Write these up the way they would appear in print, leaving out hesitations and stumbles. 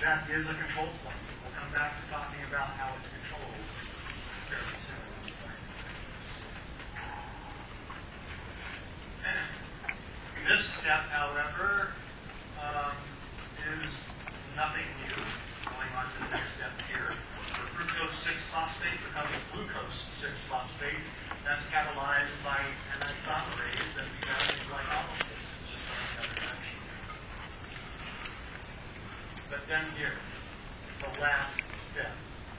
that is a controlled plane. We'll come back to talking about how it's controlled very soon. This step, however, is nothing new. Going on to the next step here. The fructose 6-phosphate becomes glucose 6-phosphate. That's catalyzed by an isomerase that becomes glycolysis. It's just on the other direction. But then here, the last step.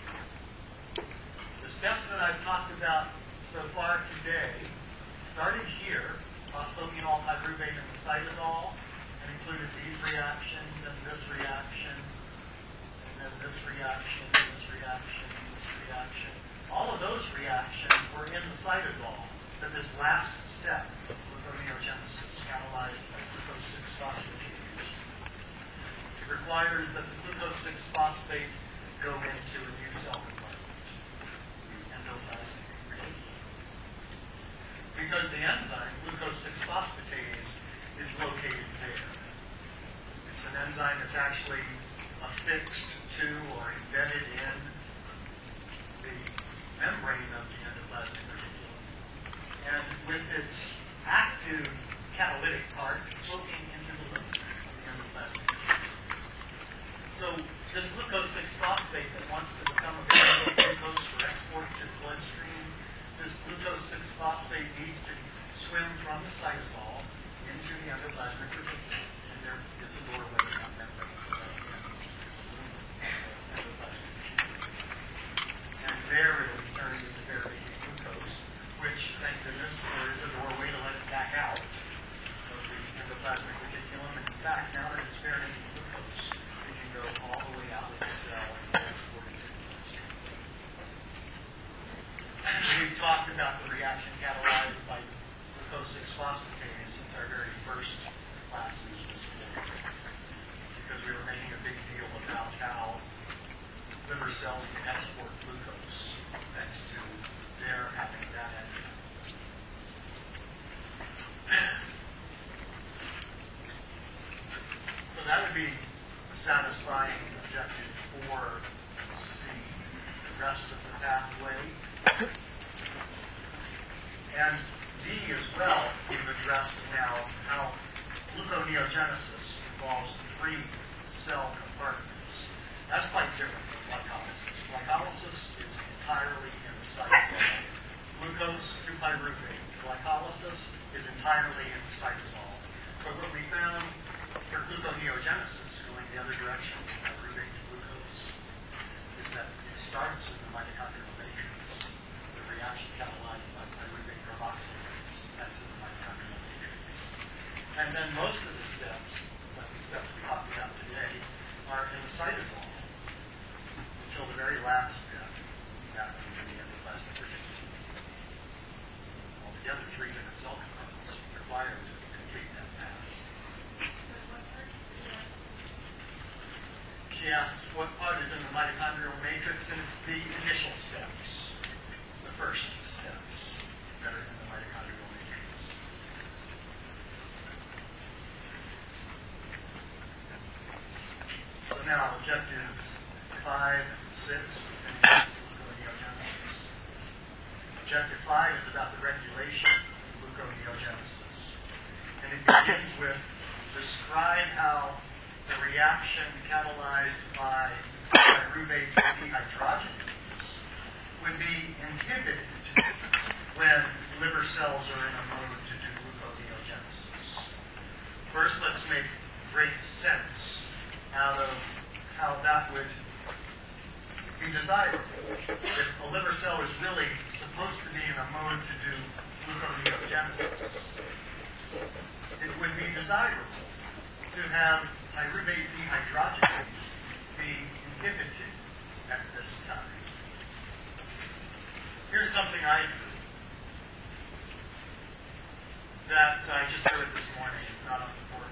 The steps that I've talked about so far today started here, phosphoenol pyruvate and the cytosol, and included these reactions and this reaction, and then this reaction, and this reaction, and this reaction. All of those reactions were in the cytosol. But this last step, gluconeogenesis, catalyzed by glucose 6-phosphatase, it requires that the glucose 6-phosphate go into a new cell compartment, the endoplasmic reticulum. Because the enzyme, glucose 6-phosphatase, is located there. It's an enzyme that's actually affixed to or embedded in the membrane of the endoplasmic reticulum. And with its active catalytic part floating into the liquid of the endoplasmic reticulum. So this glucose 6-phosphate that wants to become available glucose for export to the bloodstream, this glucose 6-phosphate needs to swim from the cytosol into the endoplasmic reticulum. And there is a doorway in that membrane. And there it will be turned into derivative glucose, which, thank goodness, there is a doorway to let it back out of the endoplasmic reticulum. And in fact, now that it's derivative glucose, it can go all the way out of the cell and be exported to the bloodstream. We've talked about the reaction catalyzed by glucose 6-phosphatase since our very first classes this morning, because we were making a big deal about how liver cells can export glucose thanks to their having that enzyme. So that would be satisfying objective 4C, the rest of the pathway. And D as well, we've addressed now how gluconeogenesis involves 3 cell compartments. That's quite different from glycolysis. Glycolysis is entirely in the cytosol. Glucose to pyruvate. Glycolysis is entirely in the cytosol. But what we found for gluconeogenesis, going the other direction from pyruvate to glucose, is that it starts in the mitochondrial matrix. The reaction catalyzed by pyruvate carboxylase. That's in the mitochondrial matrix. And then most of the steps, like the steps we talked about today, are in the cytosol until the very last step, that would be the endoplasmic reticulum. Altogether, 3 different cell compartments required to complete that path. She asks what part is in the mitochondrial matrix, and it's the initial steps, the first steps that are in the mitochondrial matrix. So now, objectives 5 and 6 finish gluconeogenesis. Objective 5 is about the regulation of gluconeogenesis. And it begins with describe how the reaction catalyzed by pyruvate dehydrogenase would be inhibited when liver cells are in a mode to do gluconeogenesis. First, let's make great sense out of how that would be desirable. If a liver cell is really supposed to be in a mode to do gluconeogenesis, it would be desirable to have pyruvate dehydrogenase be inhibited at this time. Here's something I do that I just heard this morning. It's not important.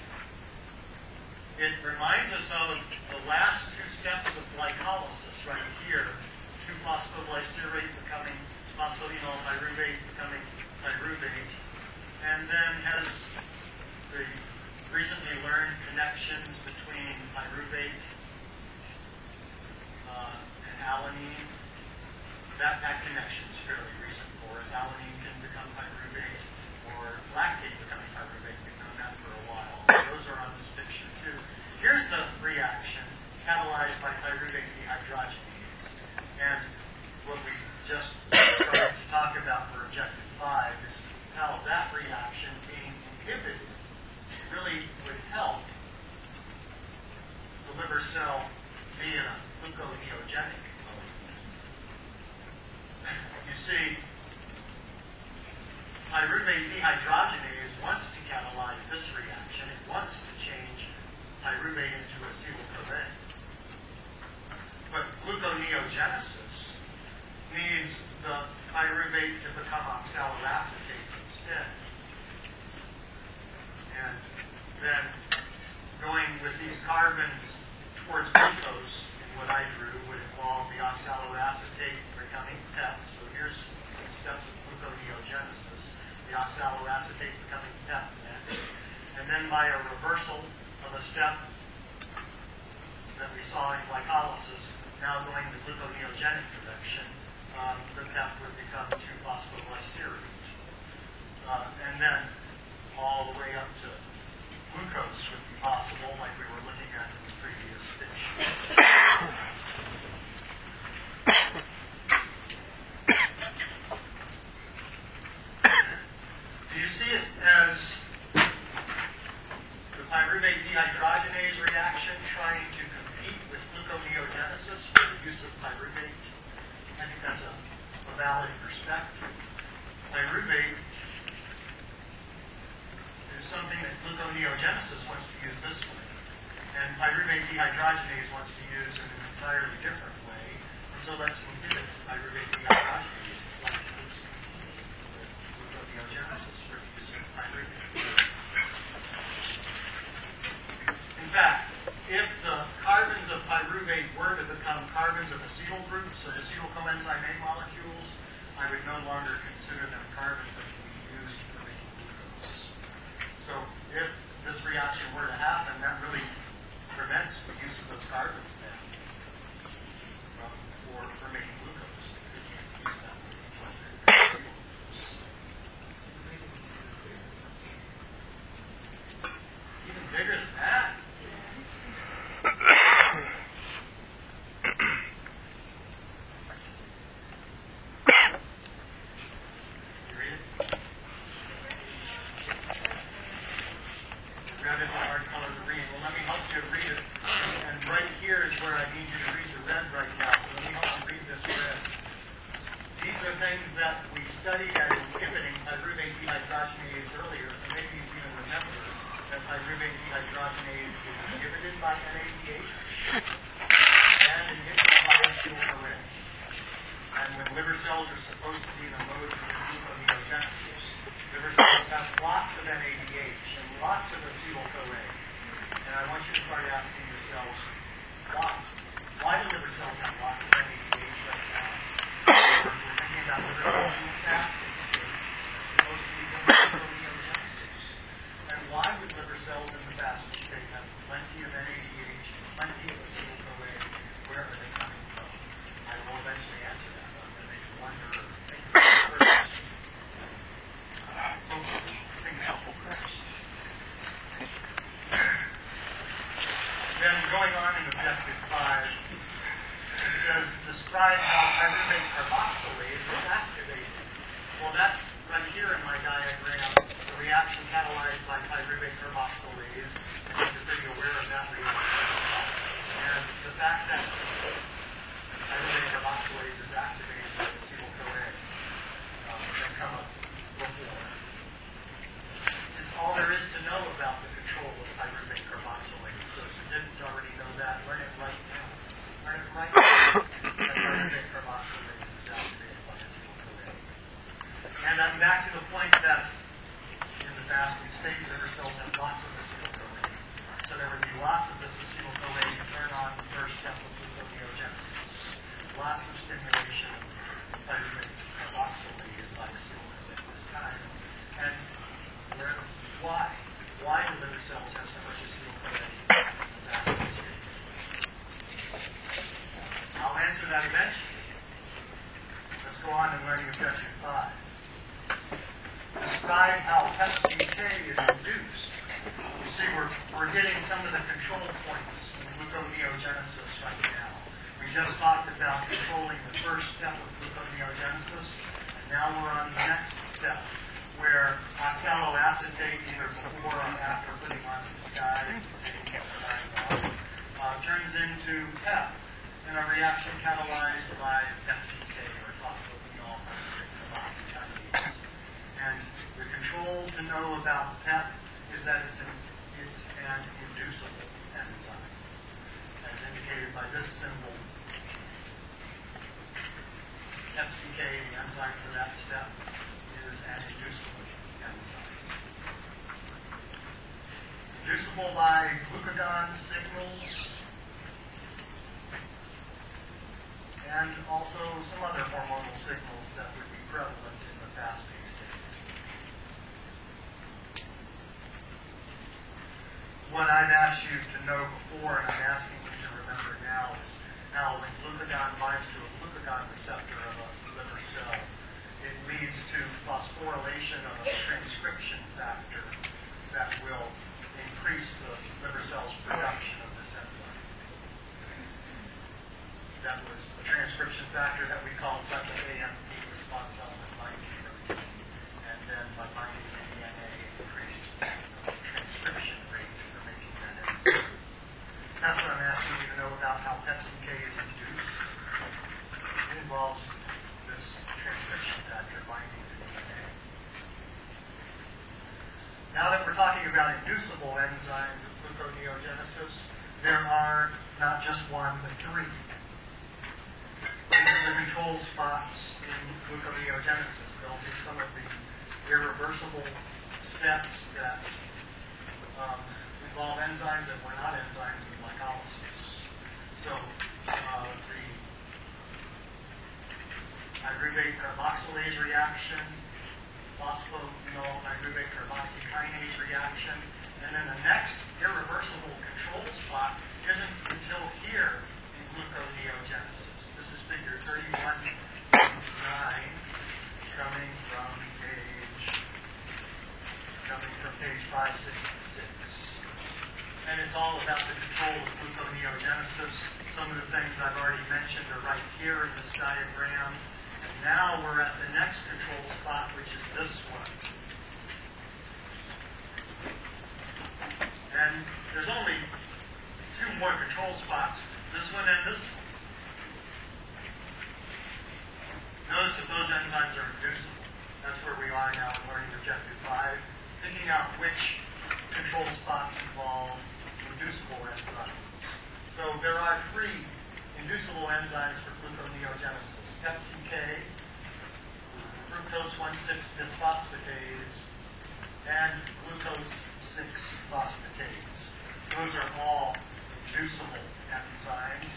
It reminds us of the last 2 steps of glycolysis right here. 2-phosphoglycerate becoming phosphoenol pyruvate becoming pyruvate. And then has the recently learned connections between pyruvate and alanine. That connection is fairly recent for us. Alanine can become pyruvate, or lactate becoming pyruvate. We've known that for a while. Those are on this picture too. Here's the reaction catalyzed by pyruvate dehydrogenase. And what we just started to talk about for objective 5 is how that reaction being inhibited really would help the liver cell be in a gluconeogenic mode. You see, pyruvate dehydrogenase wants to catalyze this reaction. It wants to change pyruvate into acetyl-CoA. But gluconeogenesis needs the pyruvate to become oxaloacetate instead. And then going with these carbons towards glucose in what I drew would involve the oxaloacetate becoming PEP. So here's some steps of gluconeogenesis. The oxaloacetate becoming PEP next. And then by a reversal of a step that we saw in glycolysis, now going the gluconeogenic direction, the PEP would become 2-phosphoglycerate. And then all the way up to glucose would be possible, like we were looking at in the previous picture. Do you see it as the pyruvate dehydrogenase reaction trying to compete with gluconeogenesis for the use of pyruvate? I think that's a valid perspective. Pyruvate is something that gluconeogenesis wants to use this way, and pyruvate dehydrogenase wants to use in an entirely different way. And so let's inhibit pyruvate dehydrogenase. It's like it's gluconeogenesis for the use of pyruvate. In fact, if the carbons of pyruvate were to become carbons of acetyl groups, of acetyl coenzyme A molecules, I would no longer consider them carbons that can be used for making glucose. So if this reaction were to happen, that really prevents the use of those carbons then for making glucose. You can't use them unless they're acetyl groups. Even bigger than that. And back to the point that in the basket state, liver cells have lots of acetyl-CoA. hitting some of the control points in gluconeogenesis right now. We just talked about controlling the first step of gluconeogenesis, and now we're on the next step, where oxaloacetate, either before or after putting on this guy, turns into PEP in a reaction catalyzed by FCK, or phosphoenol carboxykinase. And the control to know about PEP is that it's an inducible enzyme, as indicated by this symbol. FCK, the enzyme for that step, is an inducible enzyme. Inducible by glucagon signals, and also some other hormonal signals that would be prevalent in the fasting state. What I've asked you to know before, and I'm asking you to remember now, is how when glucagon binds to a glucagon receptor of a liver cell, it leads to phosphorylation of a transcription factor that will increase the liver cell's production of this enzyme. That was a transcription factor that we call such an AMP, response element binding protein. And then by binding to DNA, it increased the transcription rate for making that enzyme. That's what I'm asking you to know about how FCK is induced. It involves this transcription factor binding to DNA. Now that we're talking about inducible enzymes of gluconeogenesis, there are not just one, but three. These are the control spots in gluconeogenesis. They'll be some of the irreversible steps that involve enzymes that were not enzymes in glycolysis. So the pyruvate carboxylase reaction, phosphoenol pyruvate carboxykinase reaction, and then the next irreversible control spot isn't until here in gluconeogenesis. This is figure 31.9, coming from page 566. And it's all about the control of gluconeogenesis. Some of the things I've already mentioned are right here in this diagram. And now we're at the next control spot, which is this one. And there's only two more control spots, this one and this one. Notice that those enzymes are inducible. That's where we are now in learning objective 5, picking out which control spots involve inducible enzymes. So there are three inducible enzymes for gluconeogenesis: FCK, fructose 1,6-bisphosphatase, and glucose 6-phosphatase. Those are all inducible enzymes.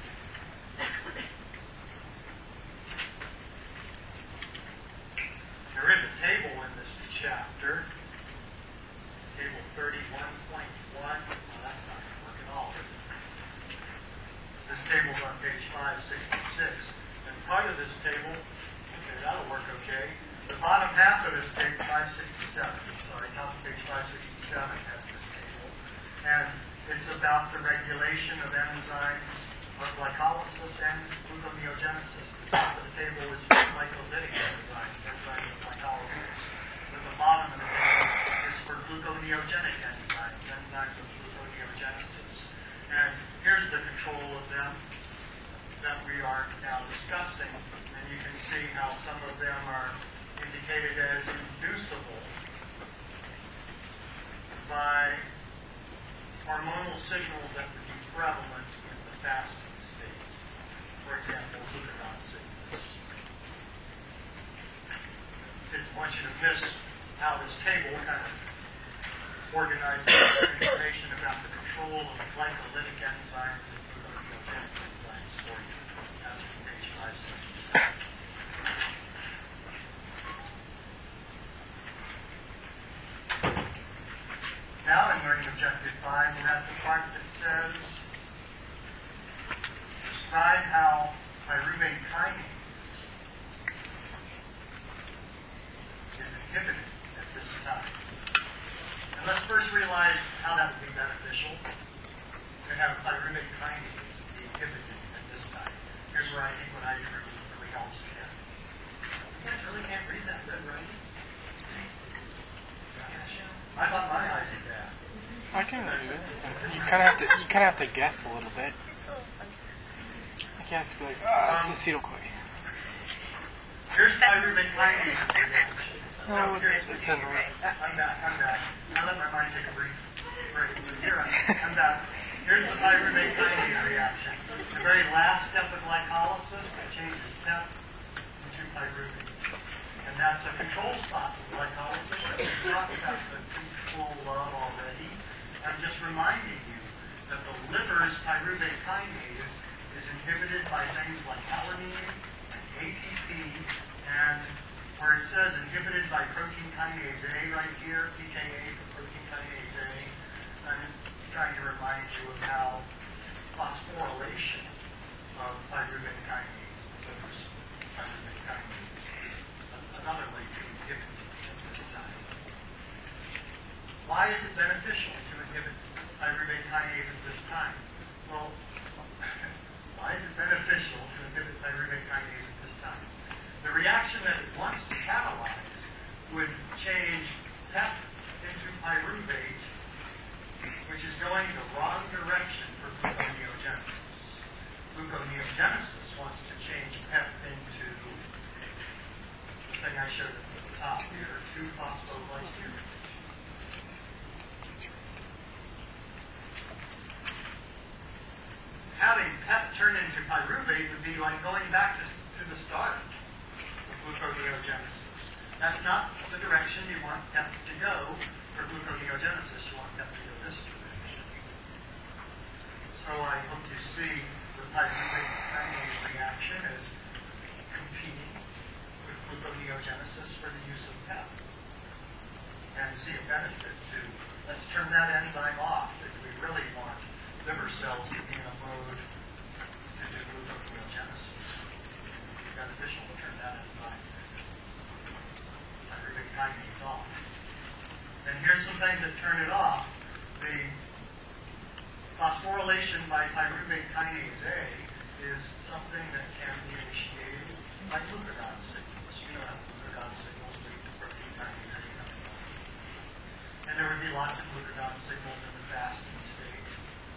There is a table in this chapter, table 31.1. Well, that's not going to work at all. This table's on page 566. And part of this table, okay, that'll work okay. The bottom half of this page, 567, sorry, top of page 567 has this table. And it's about the regulation of enzymes of glycolysis and gluconeogenesis. The top of the table is for glycolytic enzymes, enzymes of glycolysis. And the bottom of the table is for gluconeogenic enzymes, enzymes of gluconeogenesis. And here's the control of them that we are now discussing. And you can see how some of them are indicated as inducible by hormonal signals that would be prevalent in the fasting state. For example, glucagon signals. Didn't want you to miss how this table kind of organizes information about the control of glycolytic enzymes and gluconeogenic enzymes for you. That's from page 567. Now in learning objective 5, we're at the part that says, describe how pyruvate kinase is inhibited at this time. And let's first realize how that would be beneficial. I can do it. You kind of have to guess a little bit. Like you have to be like, it's acetylcholine. Here's pyruvate kinase. No, it's in right. I'm back. Now let my mind take a brief break. Here I'm back. Here's the pyruvate kinase reaction. The very last step of glycolysis that changes PEP into pyruvate. And that's a control spot for glycolysis that we talked about the control of already. I'm just reminding you that the liver's pyruvate kinase is inhibited by things like alanine and ATP, and where it says inhibited by protein kinase A right here, PKA for protein kinase A, I'm trying to remind you of how phosphorylation of pyruvate kinase, liver's pyruvate kinase, is another way to inhibit it at this time. Why is it beneficial to inhibit pyruvate kinase at this time? Well, why is it beneficial to inhibit pyruvate kinase at this time? The reaction that it wants to catalyze would change PEP into pyruvate, which is going the wrong direction for gluconeogenesis. Gluconeogenesis wants to change PEP into the thing I showed at the top here, 2-phosphoglycerate. Having PEP turn into pyruvate would be like going back to the start of gluconeogenesis. That's not the direction you want PEP to go for gluconeogenesis. You want PEP to go this direction. So I hope you see the pyruvate kinase reaction as competing with gluconeogenesis for the use of PEP. And see a benefit to, let's turn that enzyme off if we really want liver cells to be in a mode to do gluconeogenesis. It's beneficial to turn that enzyme, pyruvate kinase, off. And here's some things that turn it off. The phosphorylation by pyruvate kinase A is something that can be initiated by glucagon signals. You know how glucagon signals lead to protein kinase A coming on. And there would be lots of glucagon signals in the fasting state.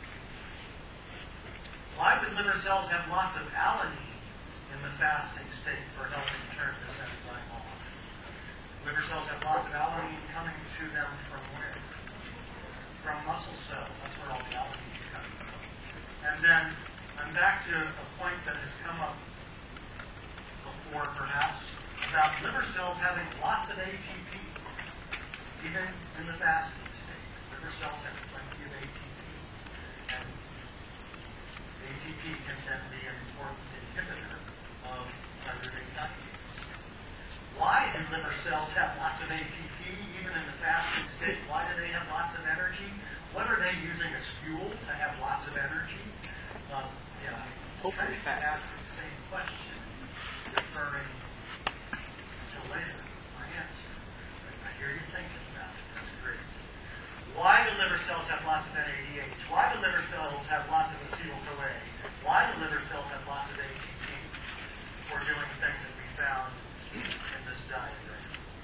Why would liver cells have lots of alanine in the fasting state for helping turn this enzyme on? Liver cells have lots of alanine coming to them from where? From muscle cells. That's where all the alanine is coming from. And then I'm back to a point that has come up before, perhaps, about liver cells having lots of ATP, even in the fasting state. Liver cells have plenty of ATP. And ATP can then be an important inhibitor of pyruvate kinase. Why do liver cells have lots of ATP even in the fasting state? Why do they have lots of energy? What are they using as fuel to have lots of energy? I'm trying to ask the same question, referring to later my answer. I hear you thinking about it. That's great. Why do liver cells have lots of NADH? Why do liver cells have lots of acetyl-CoA? Why do liver cells have lots of ATP for doing things that we found in this diagram?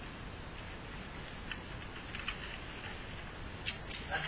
That's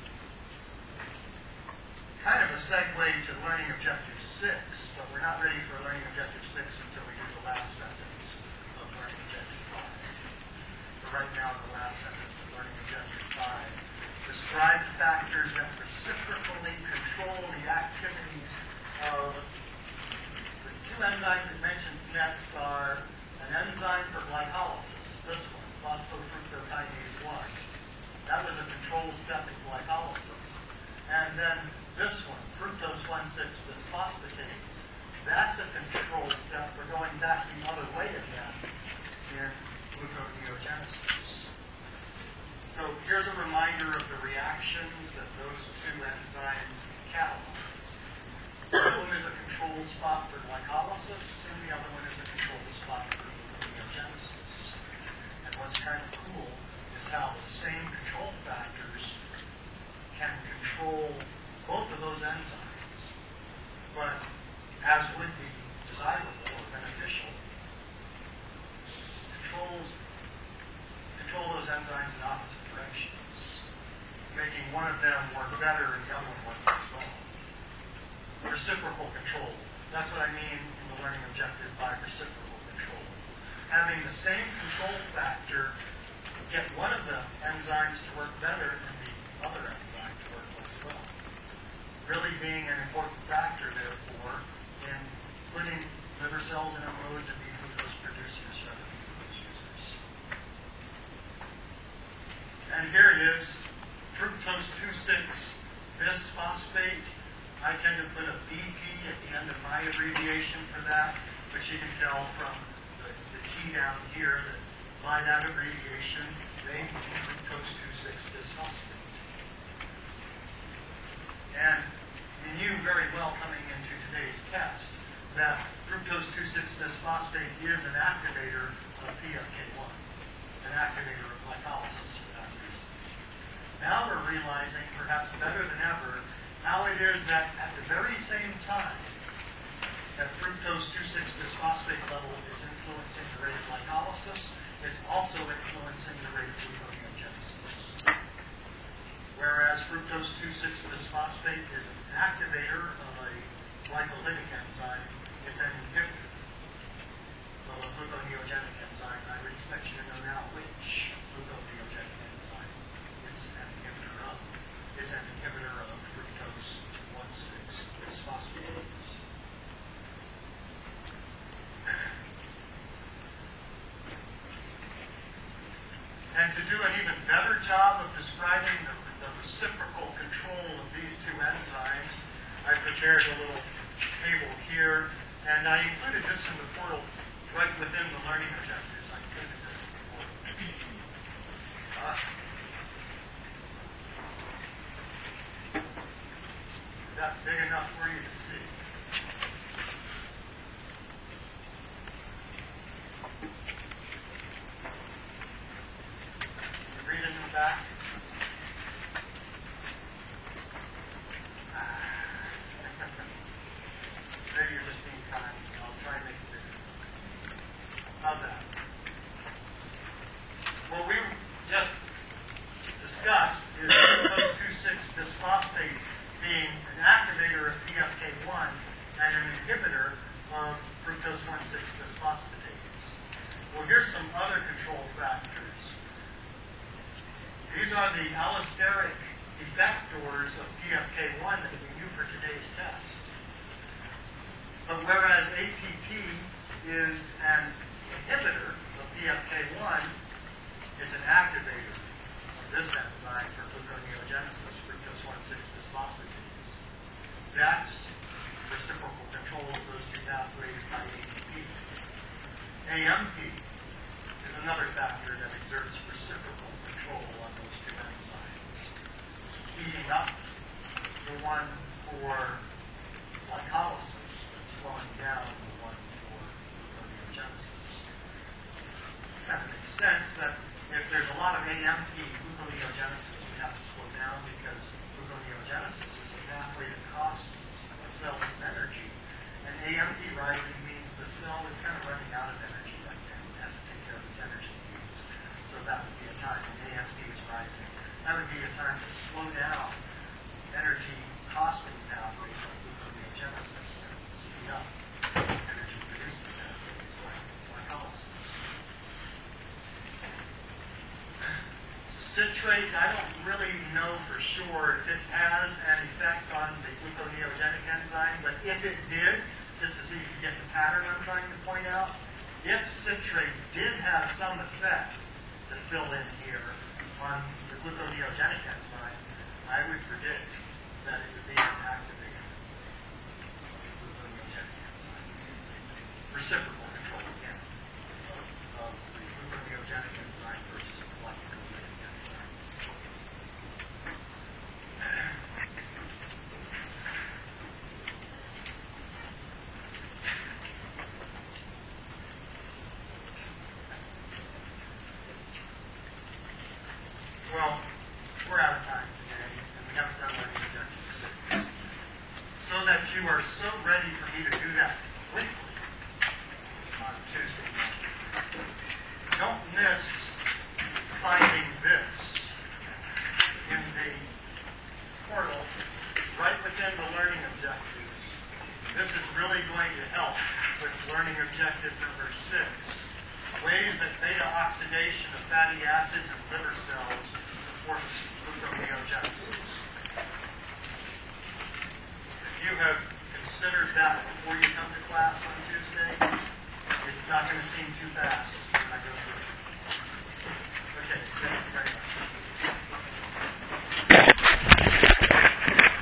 kind of a segue to learning objective 6, but we're not ready for learning objective 6 until we do the last sentence of learning objective 5. But right now, the last sentence of learning objective 5. Describe factors that reciprocally control the activities of the two enzymes it mentions next are an enzyme for glycolysis, this one, phosphofructokinase 1. That was a control step in glycolysis. And then this one, fructose 1,6-bisphosphatase, that's a control step. We're going back the other way again in gluconeogenesis. So here's a reminder of the reactions that those two enzymes catalyze. One is a control spot for glycolysis, and the other one is a control spot for gluconeogenesis. And what's kind of cool is how the same control factors can control both of those enzymes. But as would be desirable or beneficial, control those enzymes in opposite directions, making one of them work better and the other one work less well. Reciprocal control. That's what I mean in the learning objective by reciprocal control. Having the same control factor get one of the enzymes to work better and the other enzyme to work less well. Really being an important factor, therefore, in putting liver cells in a mode to be glucose producers rather than glucose users. And here it is, fructose 2,6-bisphosphate. I tend to put a BP at the end of my abbreviation for that, but you can tell from the T down here that by that abbreviation, they mean fructose 2,6-bisphosphate. And you knew very well coming into today's test that fructose 2,6-bisphosphate is an activator of PFK1, an activator of glycolysis for that reason. Now we're realizing, perhaps better than ever, how it is that at the very same time that fructose 2,6-bisphosphate level is influencing the rate of glycolysis, it's also influencing the rate of gluconeogenesis. Whereas fructose 2,6-bisphosphate is an activator of a glycolytic enzyme, it's an inhibitor of a gluconeogenic enzyme. I would expect you to know now which gluconeogenic enzyme it's an inhibitor of. It's an inhibitor of fructose 1,6-bisphosphatase. And to do an even better job of describing the reciprocal control of these two enzymes, I prepared a little table here, and I included this in the portal right within the learning objectives. I included this in the portal. Is that big enough for you to see? Read it in the back. Maybe you're just being kind. I'll try and make it bigger. How's that? What we just discussed is fructose 2,6-bisphosphate being an activator of PFK1 and an inhibitor of fructose 1,6-bisphosphatase. Well, here's some other control factors. These are the allosteric effectors of PFK1 that we knew for today's test. But whereas ATP is an inhibitor of PFK1, it's an activator of this enzyme for gluconeogenesis, fructose 1,6-bisphosphatase. That's reciprocal control of those two pathways by ATP. AMP is another factor that exerts reciprocal control on those two enzymes, speeding up the one for glycolysis, but slowing down the one for gluconeogenesis. Kind of makes sense that if there's a lot of AMP gluconeogenesis, we have to slow down because gluconeogenesis is a pathway that costs the cells energy, and AMP rising means the cell is kind of running out of energy right now. It has to take care of its energy needs. So that would be a time when AMP is rising. That would be a time to slow down energy costing pathways like gluconeogenesis and speed up energy producing pathways like glycolysis. Citrate, I don't really know for sure if it has an effect on the gluconeogenic enzyme, but if it did, just to see if you get the pattern I'm trying to point out, if citrate did have some effect to fill in here on the gluconeogenic enzyme, I would predict that it would be an activator of the gluconeogenic enzyme. Reciprocal control again of the gluconeogenic enzyme versus the glycolytic enzyme. Well, we're out of time today, and we haven't done learning objective 6. So that you are so ready for me to do that quickly on Tuesday. Don't miss finding this in the oxidation of fatty acids and liver cells supports gluconeogenesis. If you have considered that before you come to class on Tuesday, it's not going to seem too fast when I go through it. Okay,